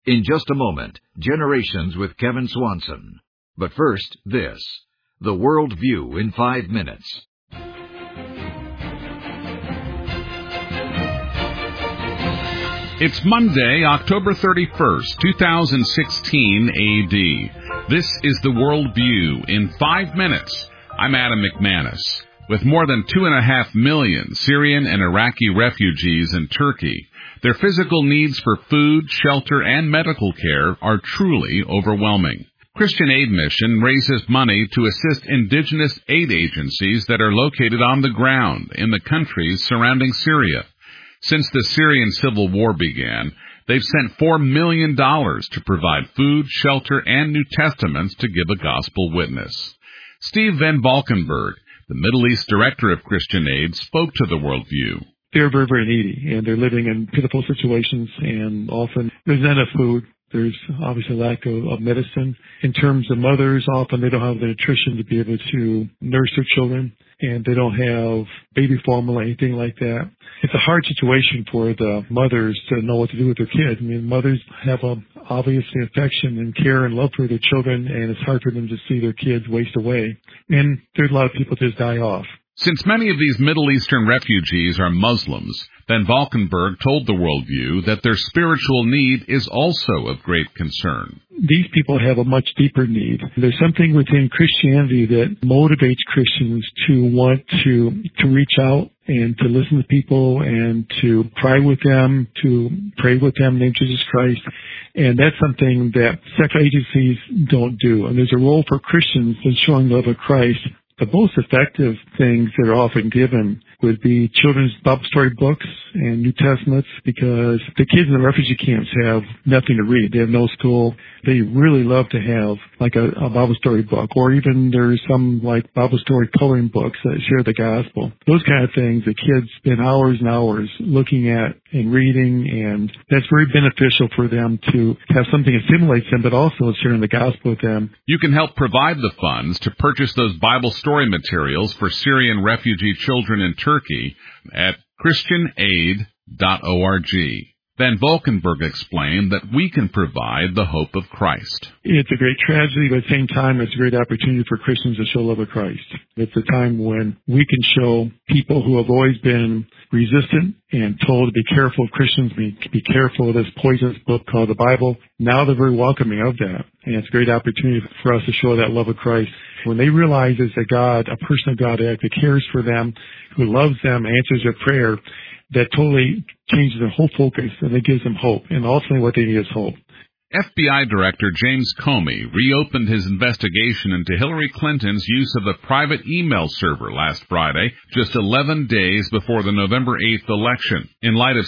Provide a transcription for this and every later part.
In just a moment, Generations with Kevin Swanson. But first, this. The World View in 5 minutes. It's Monday, October 31st, 2016 AD. This is The World View in 5 minutes. I'm Adam McManus. With more than 2.5 million Syrian and Iraqi refugees in Turkey, their physical needs for food, shelter, and medical care are truly overwhelming. Christian Aid Mission raises money to assist indigenous aid agencies that are located on the ground in the countries surrounding Syria. Since the Syrian civil war began, they've sent $4 million to provide food, shelter, and New Testaments to give a gospel witness. Steve Van Valkenburg, the Middle East Director of Christian Aid, spoke to the Worldview. They're very, very needy, and they're living in pitiful situations, and often there's not enough food. There's obviously a lack of medicine. In terms of mothers, often they don't have the nutrition to be able to nurse their children, and they don't have baby formula, anything like that. It's a hard situation for the mothers to know what to do with their kids. I mean, mothers have obviously affection and care and love for their children, and it's hard for them to see their kids waste away. And there's a lot of people just die off. Since many of these Middle Eastern refugees are Muslims, Van Valkenburg told the Worldview that their spiritual need is also of great concern. These people have a much deeper need. There's something within Christianity that motivates Christians to want to reach out and to listen to people and to cry with them, to pray with them in the name of Jesus Christ. And that's something that secular agencies don't do. And there's a role for Christians in showing the love of Christ. The most effective things that are often given would be children's Bible story books and New Testaments, because the kids in the refugee camps have nothing to read. They have no school. They really love to have like a Bible story book, or even there's some like Bible story coloring books that share the gospel. Those kind of things the kids spend hours and hours looking at and reading, and that's very beneficial for them to have something that stimulates them, but also sharing the gospel with them. You can help provide the funds to purchase those Bible story materials for Syrian refugee children in Turkey at christianaid.org. Van Valkenburg explained that we can provide the hope of Christ. It's a great tragedy, but at the same time, it's a great opportunity for Christians to show love of Christ. It's a time when we can show people who have always been resistant and told to be careful of Christians, be careful of this poisonous book called the Bible. Now they're very welcoming of that. And it's a great opportunity for us to show that love of Christ. When they realize it's a God, a person of God that cares for them, who loves them, answers their prayer, that totally changes their whole focus, and it gives them hope. And ultimately what they need is hope. FBI Director James Comey reopened his investigation into Hillary Clinton's use of a private email server last Friday, just 11 days before the November 8th election. In light of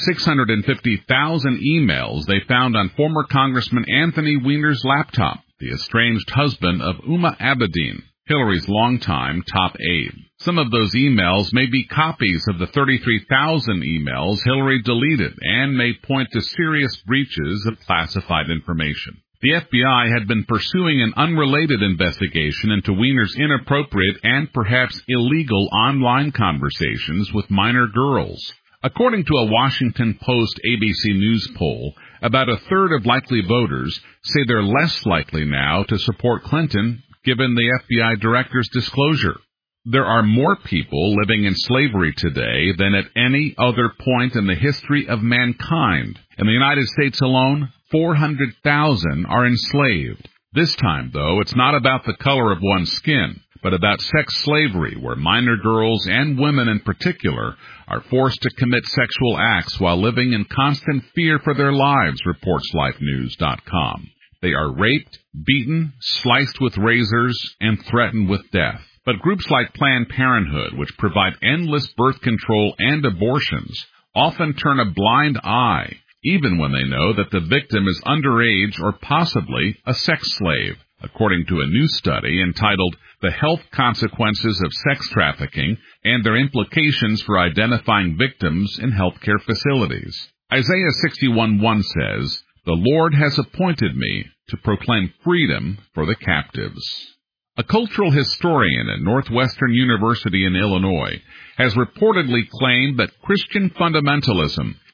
650,000 emails they found on former Congressman Anthony Weiner's laptop, the estranged husband of Huma Abedin, Hillary's longtime top aide. Some of those emails may be copies of the 33,000 emails Hillary deleted and may point to serious breaches of classified information. The FBI had been pursuing an unrelated investigation into Weiner's inappropriate and perhaps illegal online conversations with minor girls. According to a Washington Post ABC News poll, about a third of likely voters say they're less likely now to support Clinton given the FBI director's disclosure. There are more people living in slavery today than at any other point in the history of mankind. In the United States alone, 400,000 are enslaved. This time, though, it's not about the color of one's skin, but about sex slavery, where minor girls and women in particular are forced to commit sexual acts while living in constant fear for their lives, reports LifeNews.com. They are raped, beaten, sliced with razors, and threatened with death. But groups like Planned Parenthood, which provide endless birth control and abortions, often turn a blind eye, even when they know that the victim is underage or possibly a sex slave, according to a new study entitled The Health Consequences of Sex Trafficking and Their Implications for Identifying Victims in Healthcare Facilities. Isaiah 61:1 says, "The Lord has appointed me to proclaim freedom for the captives." A cultural historian at Northwestern University in Illinois has reportedly claimed that Christian fundamentalism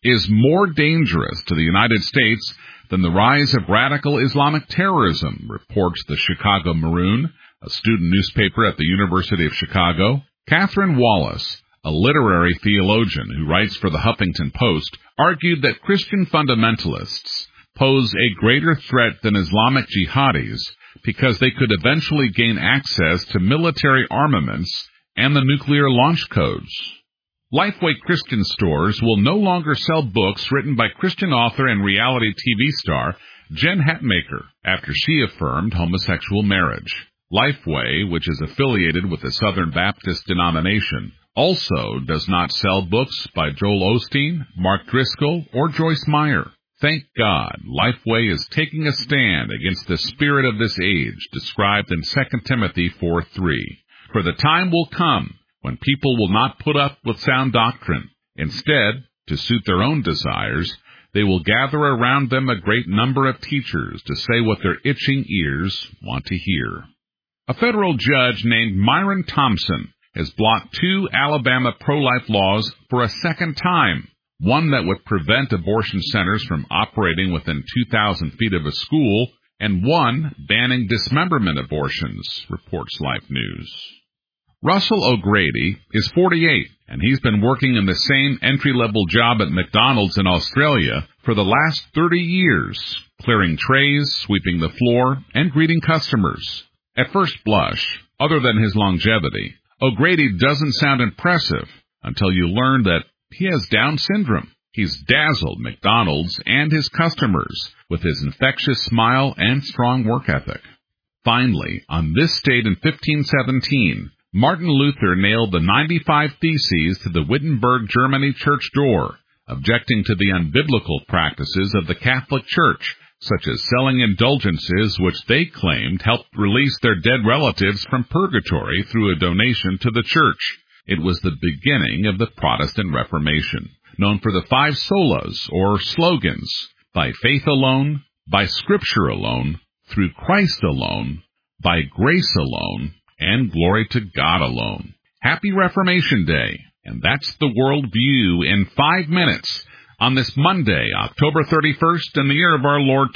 is more dangerous to the United States than the rise of radical Islamic terrorism, reports the Chicago Maroon, a student newspaper at the University of Chicago. Catherine Wallace, a literary theologian who writes for the Huffington Post, argued that Christian fundamentalists pose a greater threat than Islamic jihadis because they could eventually gain access to military armaments and the nuclear launch codes. Lifeway Christian stores will no longer sell books written by Christian author and reality TV star Jen Hatmaker after she affirmed homosexual marriage. Lifeway, which is affiliated with the Southern Baptist denomination, also does not sell books by Joel Osteen, Mark Driscoll, or Joyce Meyer. Thank God, Lifeway is taking a stand against the spirit of this age, described in 2 Timothy 4:3. For the time will come when people will not put up with sound doctrine. Instead, to suit their own desires, they will gather around them a great number of teachers to say what their itching ears want to hear. A federal judge named Myron Thompson has blocked 2 Alabama pro-life laws for a second time, one that would prevent abortion centers from operating within 2,000 feet of a school, and one banning dismemberment abortions, reports Life News. Russell O'Grady is 48, and he's been working in the same entry-level job at McDonald's in Australia for the last 30 years, clearing trays, sweeping the floor, and greeting customers. At first blush, other than his longevity, O'Grady doesn't sound impressive until you learn that he has Down syndrome. He's dazzled McDonald's and his customers with his infectious smile and strong work ethic. Finally, on this date in 1517, Martin Luther nailed the 95 Theses to the Wittenberg, Germany church door, objecting to the unbiblical practices of the Catholic Church, such as selling indulgences which they claimed helped release their dead relatives from purgatory through a donation to the church. It was the beginning of the Protestant Reformation, known for the 5 solas, or slogans: by faith alone, by Scripture alone, through Christ alone, by grace alone, and glory to God alone. Happy Reformation Day, and that's the World View in 5 minutes on this Monday, October 31st, in the year of our Lord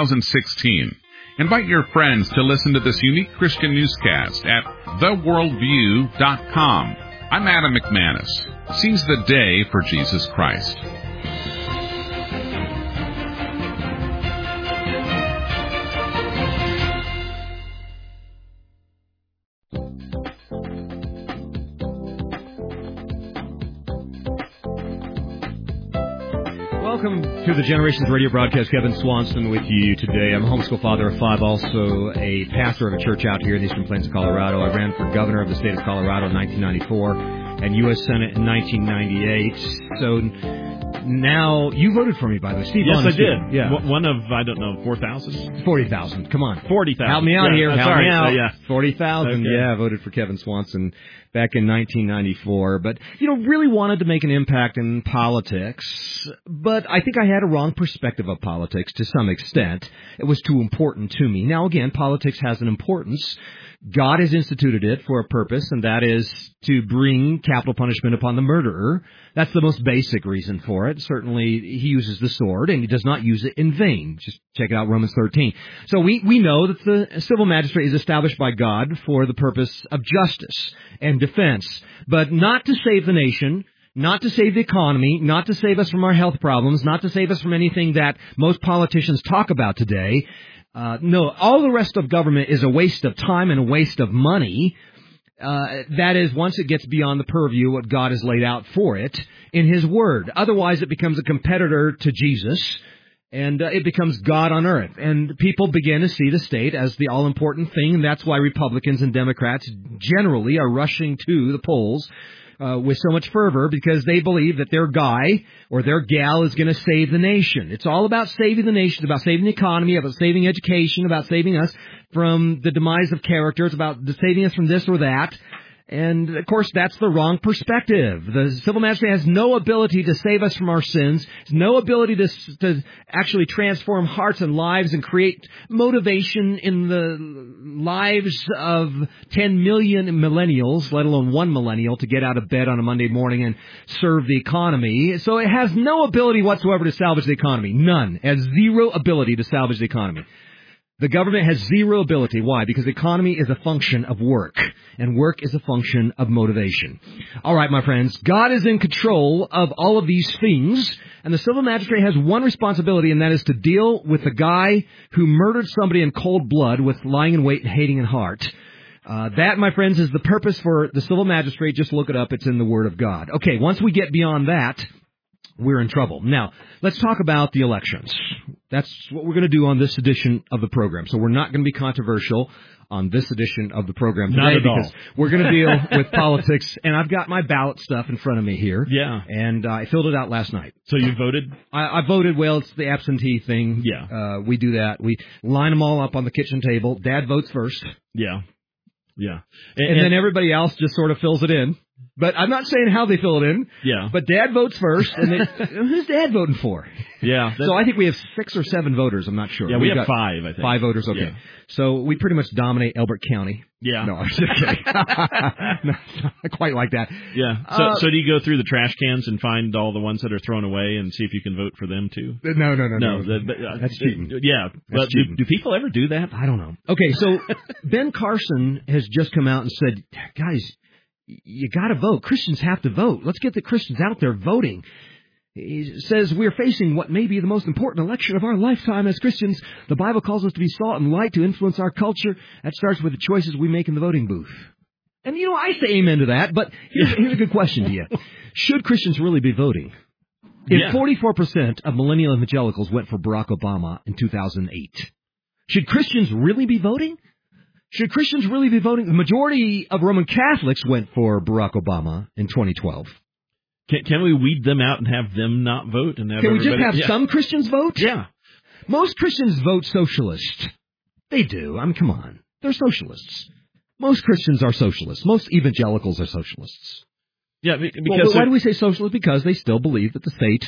2016. Invite your friends to listen to this unique Christian newscast at theworldview.com. I'm Adam McManus. Seize the day for Jesus Christ. Welcome to the Generations Radio broadcast. Kevin Swanson with you today. I'm a homeschool father of 5, also a pastor of a church out here in the Eastern Plains of Colorado. I ran for governor of the state of Colorado in 1994 and U.S. Senate in 1998. So now, you voted for me, by the way. Steve, yes, I did. Yeah. One of, 4,000? 40,000. Come on. 40,000. Help me out here. Help me out. Yeah. 40,000. Okay. Yeah, I voted for Kevin Swanson back in 1994. But, really wanted to make an impact in politics. But I think I had a wrong perspective of politics to some extent. It was too important to me. Now, again, politics has an importance. God has instituted it for a purpose, and that is to bring capital punishment upon the murderer. That's the most basic reason for it. Certainly, he uses the sword, and he does not use it in vain. Just check out Romans 13. So we know that the civil magistrate is established by God for the purpose of justice and defense, but not to save the nation, not to save the economy, not to save us from our health problems, not to save us from anything that most politicians talk about today. No, all the rest of government is a waste of time and a waste of money. That is, once it gets beyond the purview of what God has laid out for it in His Word. Otherwise, it becomes a competitor to Jesus, and it becomes God on earth. And people begin to see the state as the all-important thing, and that's why Republicans and Democrats generally are rushing to the polls with so much fervor, because they believe that their guy or their gal is going to save the nation. It's all about saving the nation, about saving the economy, about saving education, about saving us from the demise of character. It's about saving us from this or that. And, of course, that's the wrong perspective. The civil magistrate has no ability to save us from our sins, no ability to actually transform hearts and lives and create motivation in the lives of 10 million millennials, let alone one millennial, to get out of bed on a Monday morning and serve the economy. So it has no ability whatsoever to salvage the economy. None. It has zero ability to salvage the economy. The government has zero ability. Why? Because the economy is a function of work, and work is a function of motivation. All right, my friends, God is in control of all of these things, and the civil magistrate has one responsibility, and that is to deal with the guy who murdered somebody in cold blood with lying in wait and hating in heart. That, my friends, is the purpose for the civil magistrate. Just look it up. It's in the Word of God. Okay, once we get beyond that, we're in trouble. Now, let's talk about the elections. That's what we're going to do on this edition of the program. So we're not going to be controversial on this edition of the program today. Not at all. Because we're going to deal with politics. And I've got my ballot stuff in front of me here. Yeah. And I filled it out last night. So you voted? I voted. Well, it's the absentee thing. Yeah. We do that. We line them all up on the kitchen table. Dad votes first. Yeah. Yeah. And then everybody else just sort of fills it in. But I'm not saying how they fill it in. Yeah. But Dad votes first. And who's Dad voting for? Yeah. So I think we have 6 or 7 voters. I'm not sure. Yeah, we have got 5, I think. 5 voters, okay. Yeah. So we pretty much dominate Elbert County. Yeah. No, I'm just kidding. No, not quite like that. Yeah. So do you go through the trash cans and find all the ones that are thrown away and see if you can vote for them too? No. That's cheating. Yeah. But do people ever do that? I don't know. Okay, so Ben Carson has just come out and said, guys, you got to vote. Christians have to vote. Let's get the Christians out there voting. He says we're facing what may be the most important election of our lifetime as Christians. The Bible calls us to be salt and light to influence our culture. That starts with the choices we make in the voting booth. And, I say amen to that, but here's a good question to you. Should Christians really be voting? If 44% of millennial evangelicals went for Barack Obama in 2008, should Christians really be voting? Should Christians really be voting? The majority of Roman Catholics went for Barack Obama in 2012. Can we weed them out and have them not vote? And have Can we just have some Christians vote? Yeah. Most Christians vote socialist. They do. I mean, come on. They're socialists. Most Christians are socialists. Most evangelicals are socialists. Yeah, because why do we say socialist? Because they still believe that the state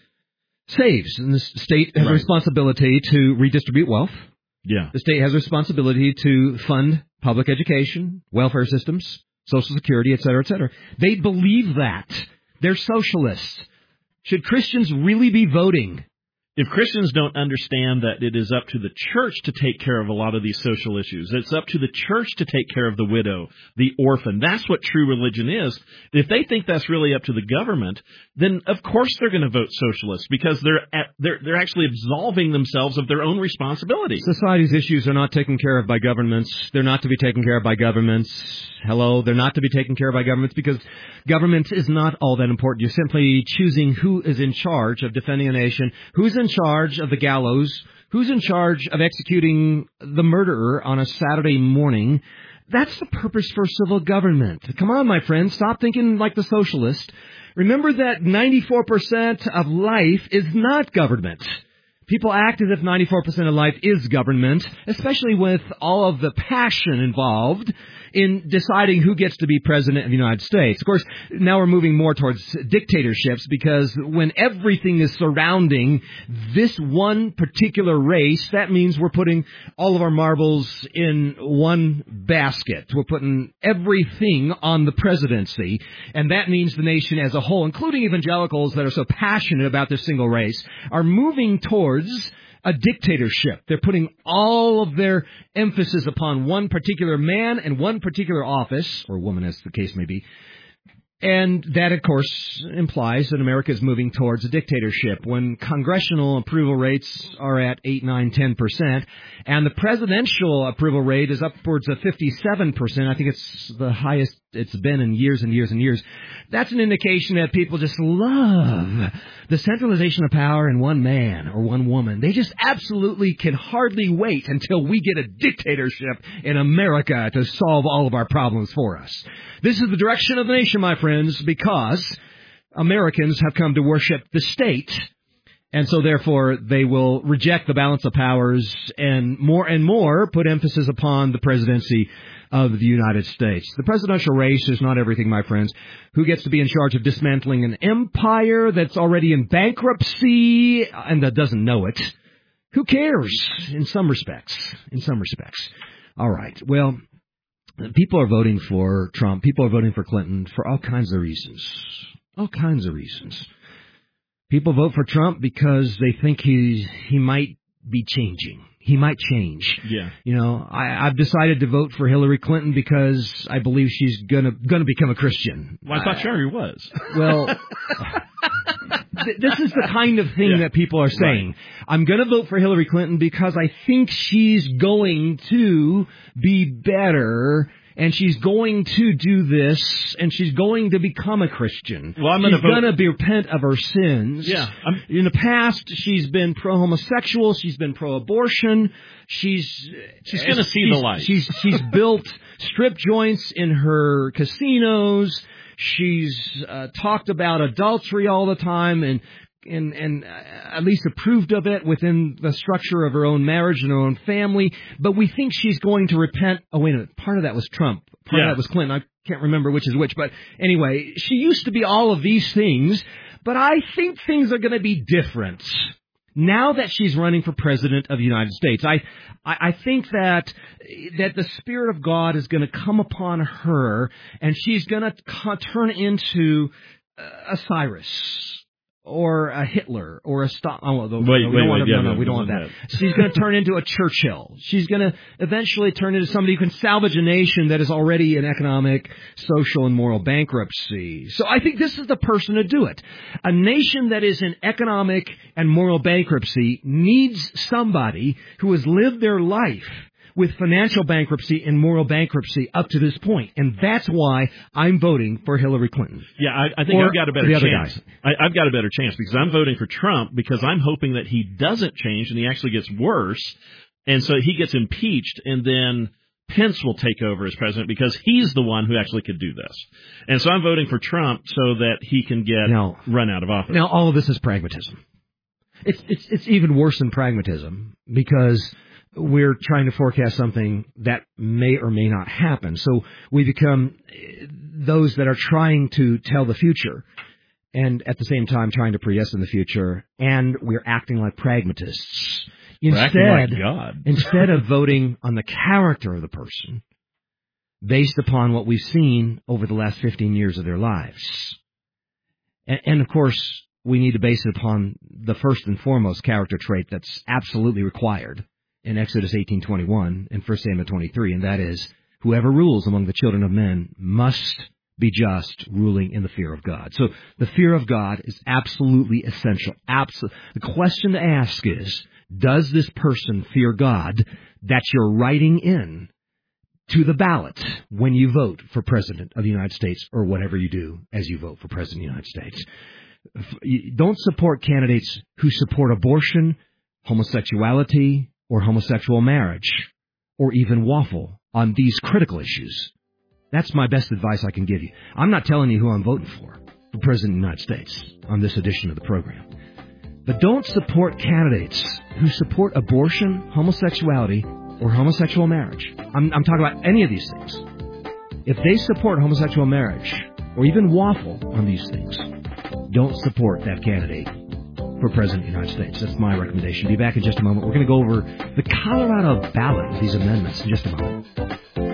saves, and the state has a responsibility to redistribute wealth. Yeah. The state has a responsibility to fund public education, welfare systems, Social Security, et cetera, et cetera. They believe that. They're socialists. Should Christians really be voting? If Christians don't understand that it is up to the church to take care of a lot of these social issues, it's up to the church to take care of the widow, the orphan. That's what true religion is. If they think that's really up to the government, then of course they're going to vote socialist because they're actually absolving themselves of their own responsibility. Society's issues are not taken care of by governments. They're not to be taken care of by governments. Hello, they're not to be taken care of by governments because government is not all that important. You're simply choosing who is in charge of defending a nation, who's in charge of the gallows, who's in charge of executing the murderer on a Saturday morning. That's the purpose for civil government. Come on, my friends, stop thinking like the socialist. Remember that 94% of life is not government. People act as if 94% of life is government, especially with all of the passion involved in deciding who gets to be president of the United States. Of course, now we're moving more towards dictatorships because when everything is surrounding this one particular race, that means we're putting all of our marbles in one basket. We're putting everything on the presidency, and that means the nation as a whole, including evangelicals that are so passionate about this single race, are moving towards a dictatorship. They're putting all of their emphasis upon one particular man and one particular office, or woman as the case may be. And that, of course, implies that America is moving towards a dictatorship. When congressional approval rates are at 8, 9, 10%, and the presidential approval rate is upwards of 57%, I think it's the highest it's been in years and years and years, that's an indication that people just love the centralization of power in one man or one woman. They just absolutely can hardly wait until we get a dictatorship in America to solve all of our problems for us. This is the direction of the nation, my friends, because Americans have come to worship the state And so therefore they will reject the balance of powers and more put emphasis upon the presidency of the United States. The presidential race is not everything, my friends. Who gets to be in charge of dismantling an empire that's already in bankruptcy and that doesn't know it? Who cares? In some respects. All right. Well, people are voting for Trump. People are voting for Clinton for all kinds of reasons. People vote for Trump because they think he might be changing. He might change. Yeah. You know, I've decided to vote for Hillary Clinton because I believe she's gonna become a Christian. Well, I thought she already was. Well, this is the kind of thing that people are saying. Right. I'm going to vote for Hillary Clinton because I think she's going to be better, and she's going to do this, and she's going to become a Christian. Well, she's going to repent of her sins. Yeah. In the past, she's been pro-homosexual. She's been pro-abortion. She's going to see the light. She's built strip joints in her casinos. She's talked about adultery all the time and at least approved of it within the structure of her own marriage and her own family. But we think she's going to repent. Oh, wait a minute. Part of that was Trump. Part of that was Clinton. I can't remember which is which. But anyway, she used to be all of these things. But I think things are going to be different now that she's running for president of the United States. I think that the Spirit of God is going to come upon her, and she's going to turn into a Cyrus or a Hitler or a Stalin. Oh, we don't want that. She's going to turn into a Churchill. She's going to eventually turn into somebody who can salvage a nation that is already in economic, social, and moral bankruptcy. So I think this is the person to do it. A nation that is in economic and moral bankruptcy needs somebody who has lived their life with financial bankruptcy and moral bankruptcy up to this point. And that's why I'm voting for Hillary Clinton. Yeah, I think I've got a better chance. I've got a better chance because I'm voting for Trump because I'm hoping that he doesn't change and he actually gets worse. And so he gets impeached and then Pence will take over as president because he's the one who actually could do this. And so I'm voting for Trump so that he can get run out of office. Now, all of this is pragmatism. It's even worse than pragmatism because we're trying to forecast something that may or may not happen. So we become those that are trying to tell the future and at the same time trying to predestine the future, and we're acting like pragmatists. Instead of voting on the character of the person based upon what we've seen over the last 15 years of their lives. And of course, we need to base it upon the first and foremost character trait that's absolutely required in Exodus 18:21 and 1 Samuel 23, and that is, whoever rules among the children of men must be just, ruling in the fear of God. So the fear of God is absolutely essential. The question to ask is, does this person fear God that you're writing in to the ballot when you vote for President of the United States or whatever you do as you vote for President of the United States? Don't support candidates who support abortion, homosexuality, or homosexual marriage, or even waffle on these critical issues. That's my best advice I can give you. I'm not telling you who I'm voting for President of the United States on this edition of the program. But don't support candidates who support abortion, homosexuality, or homosexual marriage. I'm talking about any of these things. If they support homosexual marriage, or even waffle on these things, don't support that candidate for President of the United States. That's my recommendation. Be back in just a moment. We're going to go over the Colorado ballot with these amendments in just a moment.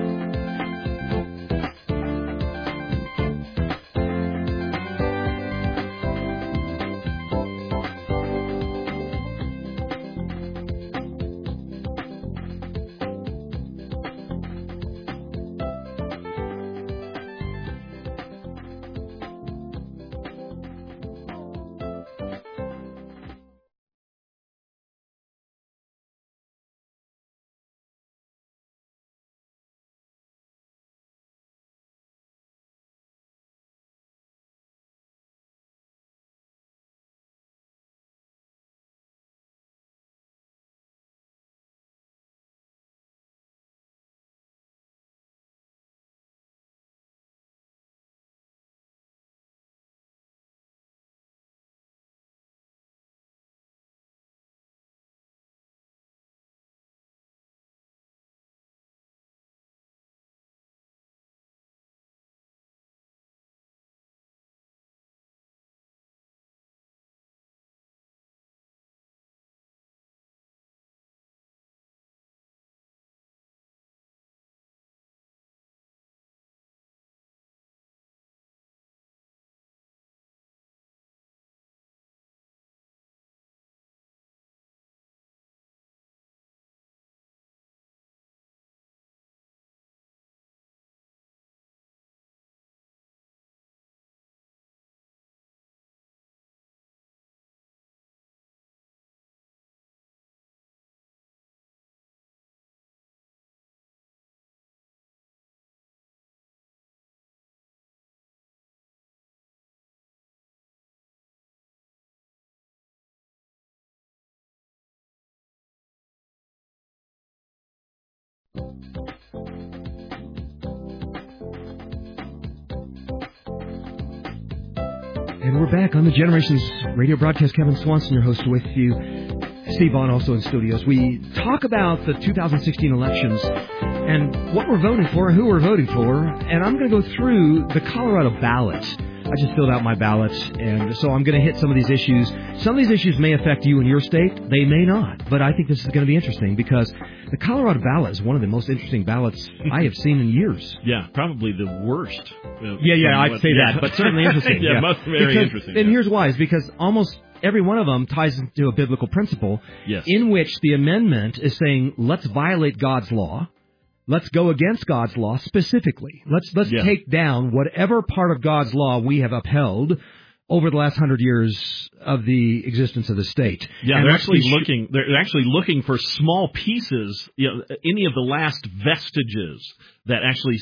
And we're back on the Generations radio broadcast. Kevin Swanson, your host, with you. Steve Vaughn, also in studios. We talk about the 2016 elections and what we're voting for and who we're voting for. And I'm going to go through the Colorado ballot. I just filled out my ballot, and so I'm going to hit some of these issues. Some of these issues may affect you in your state. They may not. But I think this is going to be interesting because the Colorado ballot is one of the most interesting ballots I have seen in years. Yeah, probably the worst. Yeah, I'd say that, but certainly interesting. Yeah, most very interesting. And here's why, is because almost every one of them ties into a biblical principle in which the amendment is saying, let's violate God's law. Let's go against God's law specifically. Let's take down whatever part of God's law we have upheld over the last 100 years of the existence of the state. Yeah, they're actually looking for small pieces, any of the last vestiges that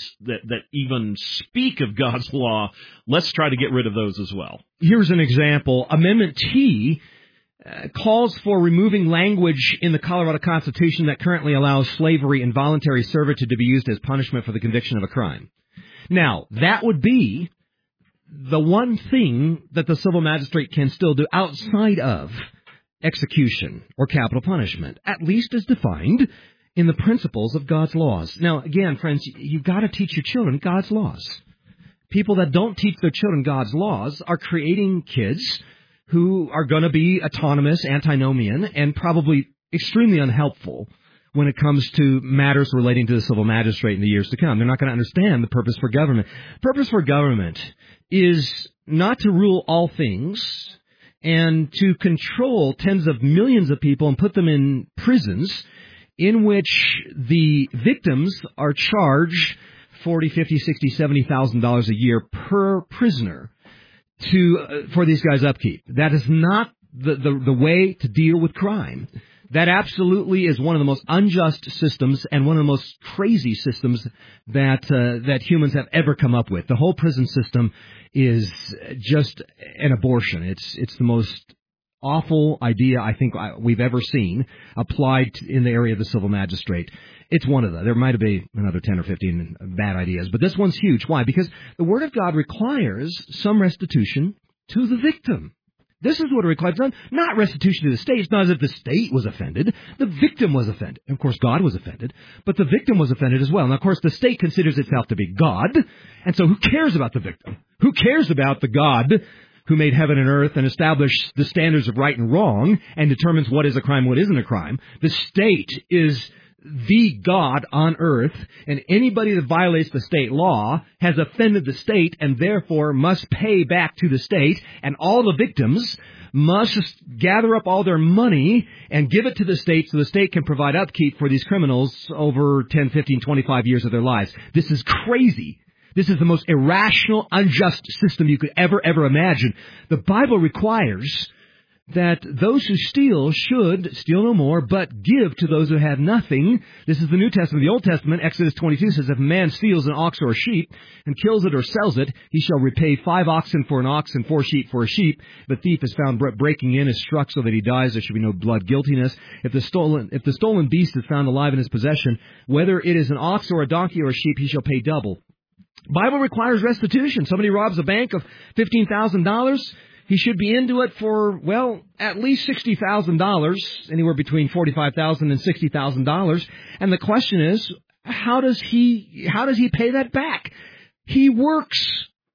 even speak of God's law. Let's try to get rid of those as well. Here's an example. Amendment T calls for removing language in the Colorado Constitution that currently allows slavery and voluntary servitude to be used as punishment for the conviction of a crime. Now, that would be the one thing that the civil magistrate can still do outside of execution or capital punishment, at least as defined in the principles of God's laws. Now, again, friends, you've got to teach your children God's laws. People that don't teach their children God's laws are creating kids who are going to be autonomous, antinomian, and probably extremely unhelpful when it comes to matters relating to the civil magistrate in the years to come. They're not going to understand the purpose for government. Purpose for government is not to rule all things and to control tens of millions of people and put them in prisons in which the victims are charged $40,000, $50,000, $60,000, $70,000 a year per prisoner for these guys' upkeep. That is not the way to deal with crime. That absolutely is one of the most unjust systems and one of the most crazy systems that humans have ever come up with. The whole prison system is just an abortion. It's the most awful idea I think we've ever seen applied in the area of the civil magistrate. It's one of them. There might be another 10 or 15 bad ideas, but this one's huge. Why? Because the Word of God requires some restitution to the victim. This is what it requires. Not restitution to the state. It's not as if the state was offended. The victim was offended. And of course, God was offended, but the victim was offended as well. And of course, the state considers itself to be God, and so who cares about the victim? Who cares about the God who made heaven and earth and established the standards of right and wrong and determines what is a crime, what isn't a crime? The state is the God on earth, and anybody that violates the state law has offended the state and therefore must pay back to the state, and all the victims must gather up all their money and give it to the state so the state can provide upkeep for these criminals over 10, 15, 25 years of their lives. This is crazy. This is the most irrational, unjust system you could ever imagine. The Bible requires that those who steal should steal no more, but give to those who have nothing. This is the New Testament. The Old Testament, Exodus 22, says, if a man steals an ox or a sheep and kills it or sells it, he shall repay 5 oxen for an ox and 4 sheep for a sheep. If the thief is found breaking in, is struck so that he dies, there should be no blood guiltiness. If the stolen beast is found alive in his possession, whether it is an ox or a donkey or a sheep, he shall pay double. Bible requires restitution. Somebody robs a bank of $15,000. He should be into it for, well, at least $60,000, anywhere between $45,000 and $60,000. And the question is, how does he pay that back? He works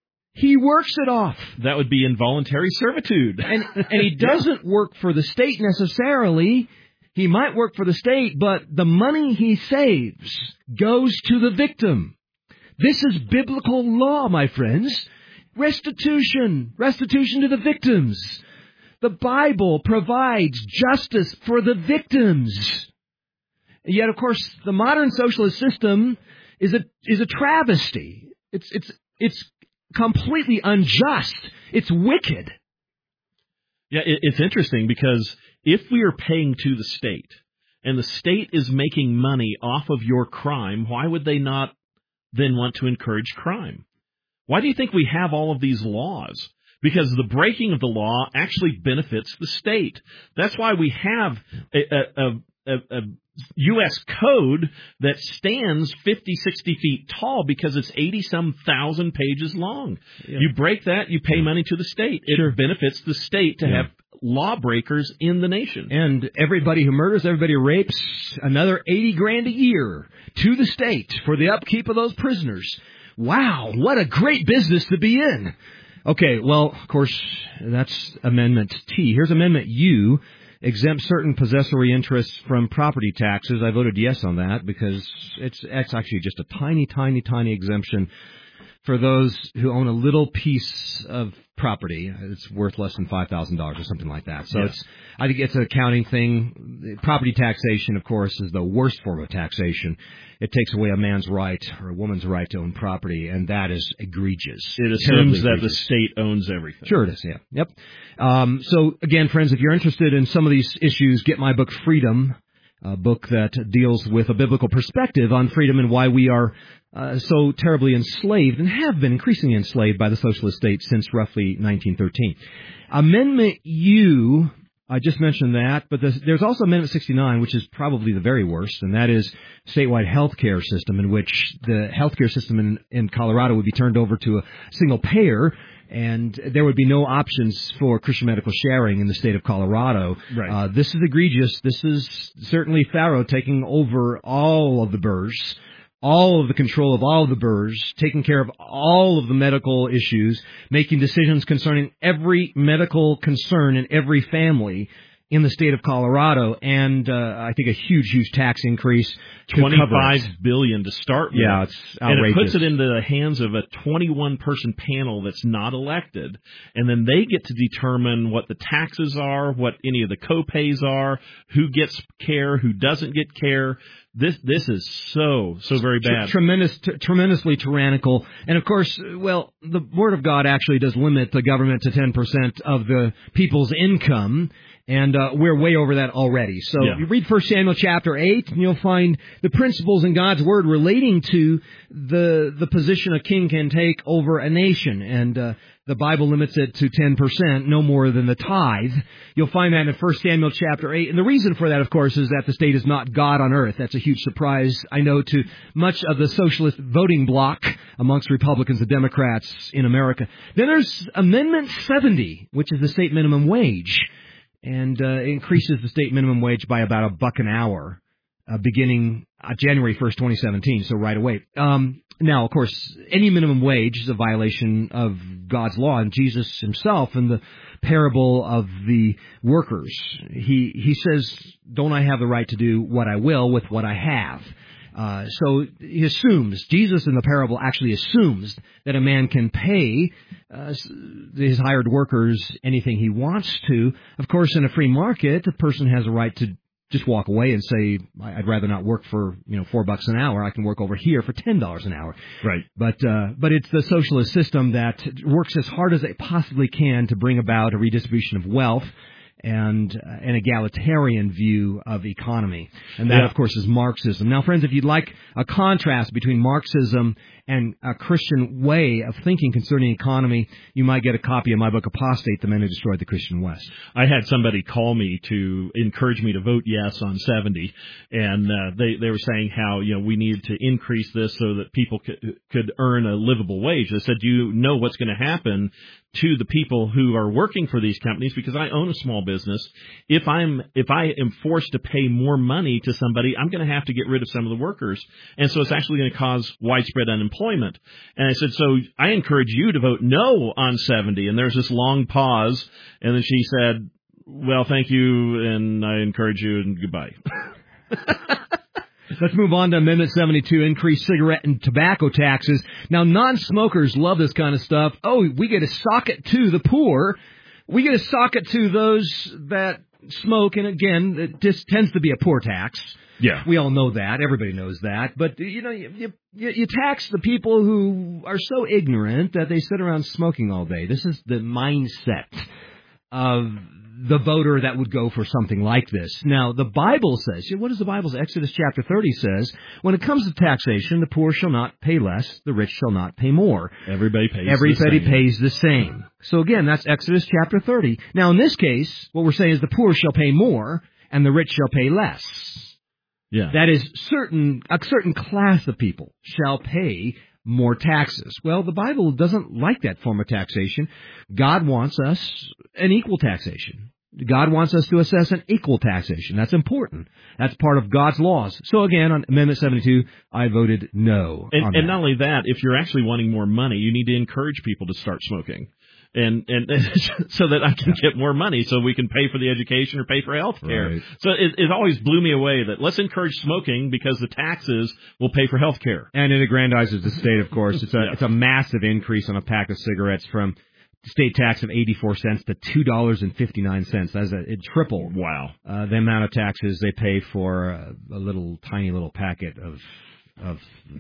it off. That would be involuntary servitude. And he doesn't work for the state necessarily. He might work for the state, but the money he saves goes to the victim. This is biblical law, my friends. Restitution to the victims. The Bible provides justice for the victims. Yet, of course, the modern socialist system is a travesty. It's completely unjust. It's wicked. Yeah, it's interesting because if we are paying to the state and the state is making money off of your crime, why would they not then want to encourage crime? Why do you think we have all of these laws? Because the breaking of the law actually benefits the state. That's why we have a U.S. code that stands 50, 60 feet tall because it's 80-some thousand pages long. Yeah. You break that, you pay money to the state. It benefits the state to have lawbreakers in the nation. And everybody who murders, everybody who rapes, another $80,000 a year to the state for the upkeep of those prisoners. Wow, what a great business to be in. Okay, well, of course, that's Amendment T. Here's Amendment U. Exempt certain possessory interests from property taxes. I voted yes on that because it's actually just a tiny, tiny, tiny exemption for those who own a little piece of property. It's worth less than $5,000 or something like that. So I think it's an accounting thing. Property taxation, of course, is the worst form of taxation. It takes away a man's right or a woman's right to own property, and that is egregious. It assumes that the state owns everything. Sure it is, yeah. Yep. So, again, friends, if you're interested in some of these issues, get my book, Freedom, a book that deals with a biblical perspective on freedom and why we are so terribly enslaved and have been increasingly enslaved by the socialist state since roughly 1913. Amendment U, I just mentioned that, but there's also Amendment 69, which is probably the very worst, and that is statewide health care system, in which the health care system in Colorado would be turned over to a single payer, and there would be no options for Christian medical sharing in the state of Colorado. Right. This is egregious. This is certainly Pharaoh taking over all of the burrs, all of the control of all of the burrs, taking care of all of the medical issues, making decisions concerning every medical concern in every family in the state of Colorado, and I think a huge tax increase. $25 billion to start with. Yeah, it's outrageous. And it puts it into the hands of a 21-person panel that's not elected, and then they get to determine what the taxes are, what any of the co-pays are, who gets care, who doesn't get care. This is so very bad. Tremendously tyrannical. And of course, well, the Word of God actually does limit the government to 10% of the people's income. And we're way over that already. So you read 1 Samuel chapter 8, and you'll find the principles in God's Word relating to the position a king can take over a nation. And the Bible limits it to 10%, no more than the tithe. You'll find that in 1 Samuel chapter 8. And the reason for that, of course, is that the state is not God on earth. That's a huge surprise, I know, to much of the socialist voting bloc amongst Republicans and Democrats in America. Then there's Amendment 70, which is the state minimum wage, and increases the state minimum wage by about $1 an hour, beginning January 1st, 2017, so right away. Now, of course, any minimum wage is a violation of God's law, and Jesus himself in the parable of the workers, he says, don't I have the right to do what I will with what I have? So he assumes, Jesus in the parable actually assumes that a man can pay his hired workers anything he wants to. Of course, in a free market, a person has a right to just walk away and say, I'd rather not work for, $4 an hour. I can work over here for $10 an hour. Right. But it's the socialist system that works as hard as it possibly can to bring about a redistribution of wealth and an egalitarian view of economy. And that, of course, is Marxism. Now, friends, if you'd like a contrast between Marxism and a Christian way of thinking concerning economy, you might get a copy of my book, Apostate, The Men Who Destroyed the Christian West. I had somebody call me to encourage me to vote yes on 70, and they were saying how, we needed to increase this so that people could earn a livable wage. I said, do you know what's going to happen to the people who are working for these companies? Because I own a small business. If I am forced to pay more money to somebody, I'm going to have to get rid of some of the workers. And so it's actually going to cause widespread unemployment. And I said, so I encourage you to vote no on 70. And there's this long pause. And then she said, well, thank you, and I encourage you, and goodbye. Let's move on to Amendment 72, increase cigarette and tobacco taxes. Now, non-smokers love this kind of stuff. Oh, we get to sock it to the poor. We get to sock it to those that smoke, and again, it just tends to be a poor tax. Yeah. We all know that. Everybody knows that. But, you tax the people who are so ignorant that they sit around smoking all day. This is the mindset of the voter that would go for something like this. Now, the Bible says, what does the Bible say? Exodus chapter 30 says, when it comes to taxation, the poor shall not pay less, the rich shall not pay more. Everybody pays the same. So again, that's Exodus chapter 30. Now, in this case, what we're saying is the poor shall pay more, and the rich shall pay less. Yeah. That is, a certain class of people shall pay more taxes. Well, the Bible doesn't like that form of taxation. God wants us an equal taxation. God wants us to assess an equal taxation. That's important. That's part of God's laws. So again, on Amendment 72, I voted no. And not only that, if you're actually wanting more money, you need to encourage people to start smoking. And so that I can get more money so we can pay for the education or pay for health care. Right. So it always blew me away that let's encourage smoking because the taxes will pay for health care. And it aggrandizes the state, of course. It's a massive increase on a pack of cigarettes from state tax of 84 cents to $2.59. That's it tripled. Wow. The amount of taxes they pay for a tiny little packet of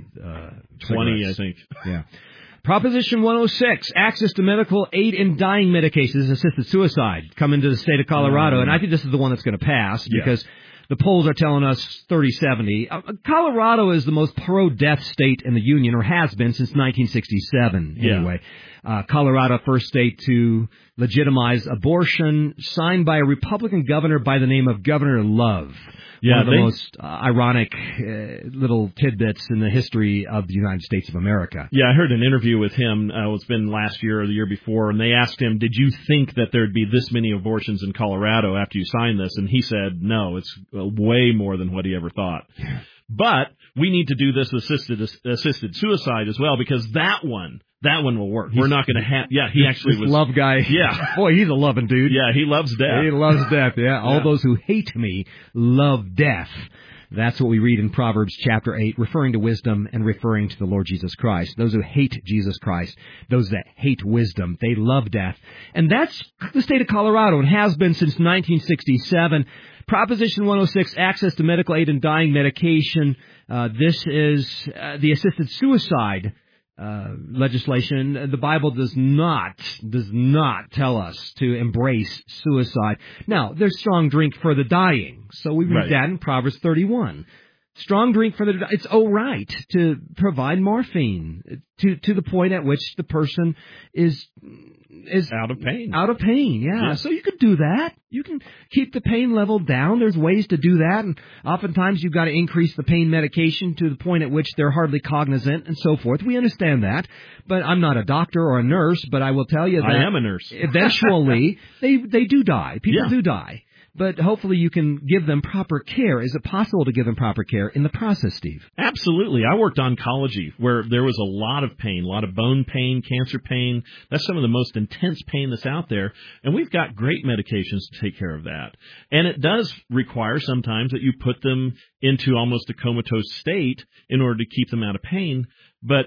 20, cigarettes. I think. Yeah. Proposition 106, access to medical aid in dying medications, assisted suicide, come into the state of Colorado. And I think this is the one that's going to pass because the polls are telling us 30-70. Colorado is the most pro-death state in the Union, or has been since 1967, anyway. Colorado, first state to legitimize abortion, signed by a Republican governor by the name of Governor Love. Yeah, one of the most ironic little tidbits in the history of the United States of America. Yeah, I heard an interview with him. It's been last year or the year before, and they asked him, did you think that there'd be this many abortions in Colorado after you signed this? And he said, no, it's way more than what he ever thought. Yeah. But we need to do this assisted suicide as well, because that one will work. We're not going to have. Yeah, he actually was love guy. Yeah, boy, he's a loving dude. Yeah, he loves death. He loves death. Yeah, all those who hate me love death. That's what we read in Proverbs chapter 8, referring to wisdom and referring to the Lord Jesus Christ. Those who hate Jesus Christ, those that hate wisdom, they love death. And that's the state of Colorado and has been since 1967. Proposition 106, access to medical aid in dying medication. This is the assisted suicide legislation. The Bible does not tell us to embrace suicide. Now, there's strong drink for the dying. So we read that in Proverbs 31. Strong drink for the it's all right to provide morphine to the point at which the person is out of pain. Out of pain, yeah. So you could do that. You can keep the pain level down. There's ways to do that, and oftentimes you've got to increase the pain medication to the point at which they're hardly cognizant and so forth. We understand that, but I'm not a doctor or a nurse, but I will tell you that I am a nurse. Eventually, they do die. People do die. But hopefully you can give them proper care. Is it possible to give them proper care in the process, Steve? Absolutely. I worked oncology where there was a lot of pain, a lot of bone pain, cancer pain. That's some of the most intense pain that's out there. And we've got great medications to take care of that. And it does require sometimes that you put them into almost a comatose state in order to keep them out of pain. But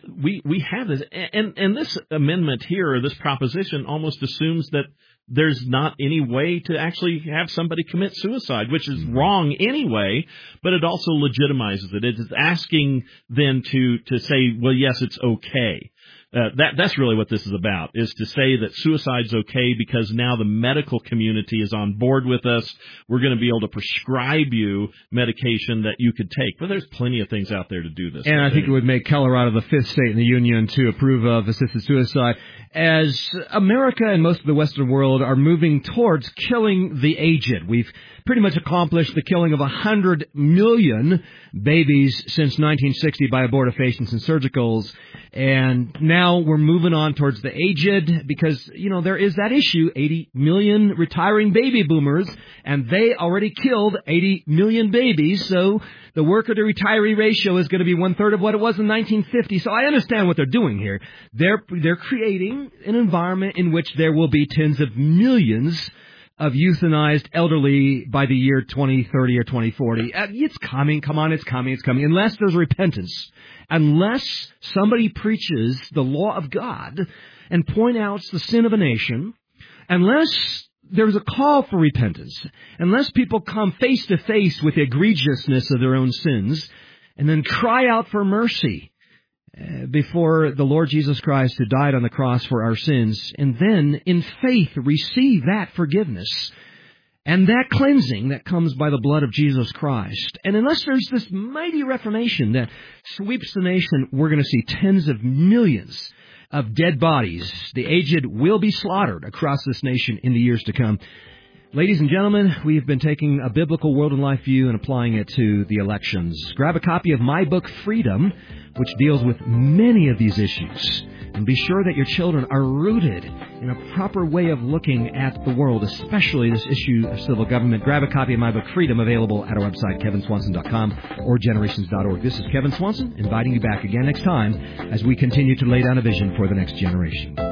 we have this. And this amendment here, or this proposition, almost assumes that there's not any way to actually have somebody commit suicide, which is wrong anyway, but it also legitimizes it. It's asking then to say, well, yes, it's okay. That's really what this is about, is to say that suicide's okay because now the medical community is on board with us. We're going to be able to prescribe you medication that you could take. But there's plenty of things out there to do this. And I think it would make Colorado the fifth state in the union to approve of assisted suicide, as America and most of the Western world are moving towards killing the aged. We've pretty much accomplished the killing of 100 million babies since 1960 by abortifacients and surgicals. And now we're moving on towards the aged because, there is that issue, 80 million retiring baby boomers, and they already killed 80 million babies. So the worker to retiree ratio is going to be 1/3 of what it was in 1950. So I understand what they're doing here. They're creating an environment in which there will be tens of millions of euthanized elderly by the year 2030 or 2040. It's coming. Come on, it's coming. It's coming. Unless there's repentance, unless somebody preaches the law of God and point out the sin of a nation, unless there's a call for repentance, unless people come face to face with the egregiousness of their own sins and then cry out for mercy before the Lord Jesus Christ, who died on the cross for our sins, and then in faith receive that forgiveness and that cleansing that comes by the blood of Jesus Christ. And unless there's this mighty reformation that sweeps the nation, we're going to see tens of millions of dead bodies. The aged will be slaughtered across this nation in the years to come. Ladies and gentlemen, we've been taking a biblical world and life view and applying it to the elections. Grab a copy of my book, Freedom, which deals with many of these issues. And be sure that your children are rooted in a proper way of looking at the world, especially this issue of civil government. Grab a copy of my book, Freedom, available at our website, kevinswanson.com or generations.org. This is Kevin Swanson, inviting you back again next time as we continue to lay down a vision for the next generation.